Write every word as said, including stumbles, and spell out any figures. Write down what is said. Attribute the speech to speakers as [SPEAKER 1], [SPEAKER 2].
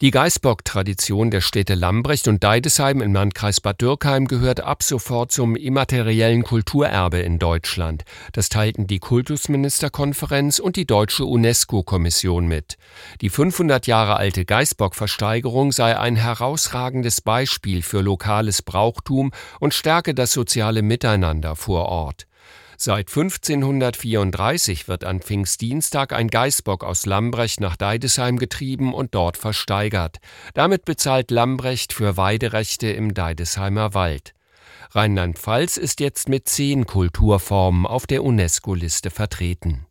[SPEAKER 1] Die Geißbock-Tradition der Städte Lambrecht und Deidesheim im Landkreis Bad Dürkheim gehört ab sofort zum immateriellen Kulturerbe in Deutschland. Das teilten die Kultusministerkonferenz und die Deutsche UNESCO-Kommission mit. Die fünfhundert Jahre alte Geißbock-Versteigerung sei ein herausragendes Beispiel für lokales Brauchtum und stärke das soziale Miteinander vor Ort. Seit fünfzehnhundertvierunddreißig wird an Pfingstdienstag ein Geißbock aus Lambrecht nach Deidesheim getrieben und dort versteigert. Damit bezahlt Lambrecht für Weiderechte im Deidesheimer Wald. Rheinland-Pfalz ist jetzt mit zehn Kulturformen auf der UNESCO-Liste vertreten.